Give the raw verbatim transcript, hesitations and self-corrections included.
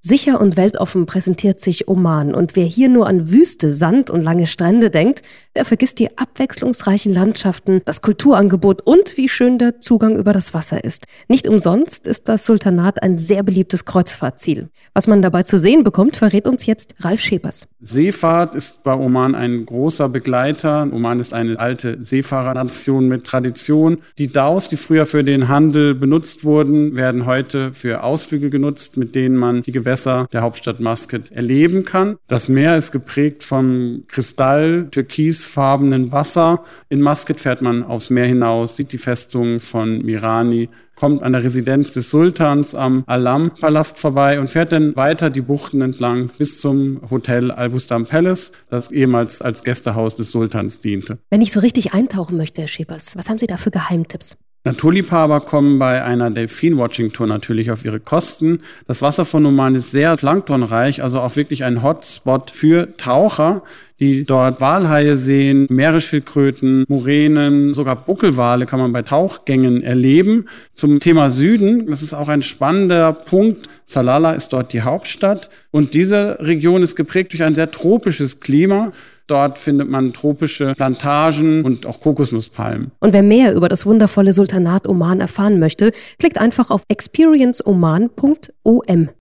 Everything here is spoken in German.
Sicher und weltoffen präsentiert sich Oman. Und wer hier nur an Wüste, Sand und lange Strände denkt, der vergisst die abwechslungsreichen Landschaften, das Kulturangebot und wie schön der Zugang über das Wasser ist. Nicht umsonst ist das Sultanat ein sehr beliebtes Kreuzfahrtziel. Was man dabei zu sehen bekommt, verrät uns jetzt Ralf Schepers. Seefahrt ist bei Oman ein großer Begleiter. Oman ist eine alte Seefahrernation mit Tradition. Die Dhows, die früher für den Handel benutzt wurden, werden heute für Ausflüge genutzt, mit denen man die Gewässer der Hauptstadt Maskat erleben kann. Das Meer ist geprägt vom kristall türkisfarbenen Wasser. In Maskat fährt man aufs Meer hinaus, sieht die Festung von Mirani, kommt an der Residenz des Sultans am Alam-Palast vorbei und fährt dann weiter die Buchten entlang bis zum Hotel Al-Bustan Palace, das ehemals als Gästehaus des Sultans diente. Wenn ich so richtig eintauchen möchte, Herr Schepers, was haben Sie da für Geheimtipps? Naturliebhaber kommen bei einer Delfin-Watching-Tour natürlich auf ihre Kosten. Das Wasser von Oman ist sehr planktonreich, also auch wirklich ein Hotspot für Taucher, die dort Walhaie sehen, Meeresschildkröten, Muränen, sogar Buckelwale kann man bei Tauchgängen erleben. Zum Thema Süden, das ist auch ein spannender Punkt. Salalah ist dort die Hauptstadt und diese Region ist geprägt durch ein sehr tropisches Klima. Dort findet man tropische Plantagen und auch Kokosnusspalmen. Und wer mehr über das wundervolle Sultanat Oman erfahren möchte, klickt einfach auf experience oman punkt o m.